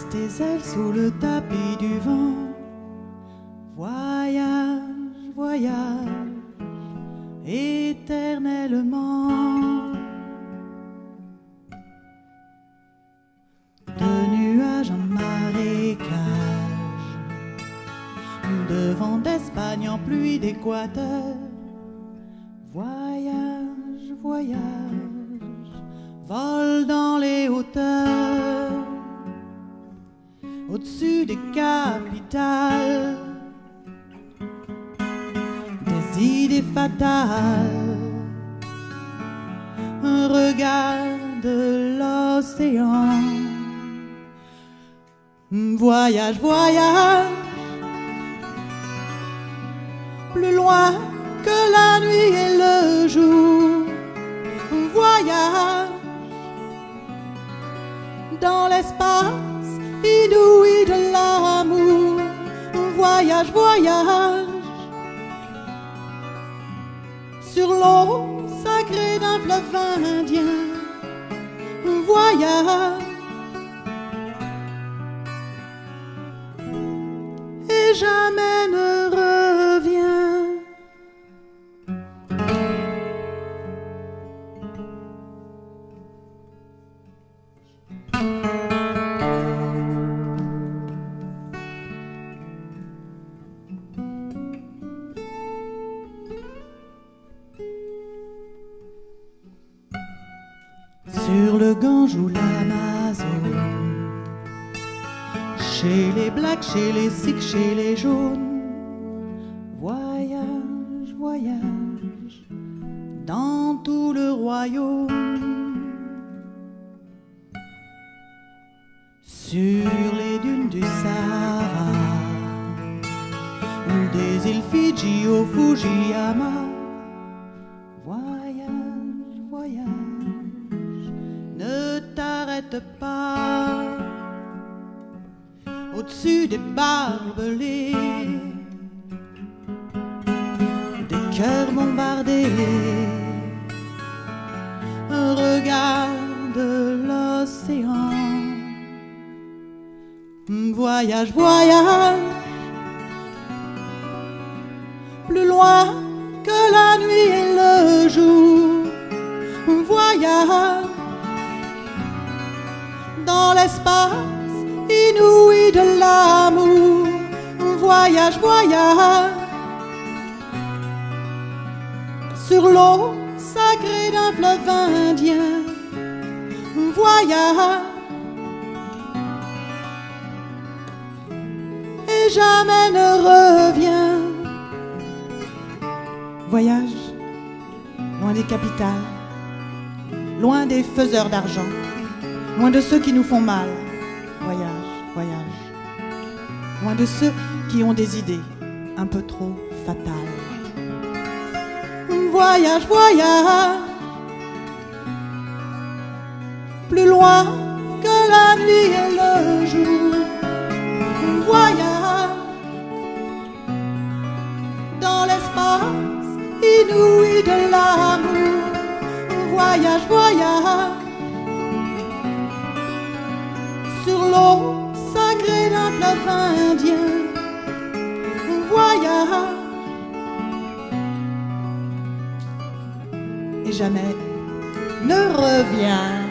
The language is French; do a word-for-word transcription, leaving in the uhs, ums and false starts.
tes ailes sous le tapis du vent. Voyage, voyage, éternellement. De nuages en marécage, de vent d'Espagne en pluie d'Équateur. Voyage, voyage, vole dans les hauteurs, au-dessus des capitales, des idées fatales. Regarde l'océan. Voyage, voyage, plus loin que la nuit et le jour. Voyage dans l'espace inouï de l'amour. Voyage, voyage sur l'eau sacrée d'un fleuve indien. Voyage et jamais ne reviens. Sur le Gange ou l'Amazone, chez les blacks, chez les sikhs, chez les jaunes. Voyage, voyage, dans tout le royaume. Sur les dunes du Sahara, des îles Fidji au Fujiyama. Voyage, voyage, ne t'arrête pas. Au-dessus des barbelés, des cœurs bombardés. Regarde l'océan. Voyage, voyage, plus loin que la nuit et le jour. Voyage dans l'espace inouï de l'amour. Voyage, voyage sur l'eau sacrée d'un fleuve indien. Voyage et jamais ne reviens. Voyage loin des capitales, loin des faiseurs d'argent, loin de ceux qui nous font mal. Voyage, voyage, loin de ceux qui ont des idées un peu trop fatales. Voyage, voyage, plus loin que la nuit et le jour. Voyage dans l'espace inouï de l'amour. Voyage, voyage sur l'eau sacrée d'un fleuve indien. Voyage et jamais ne reviens.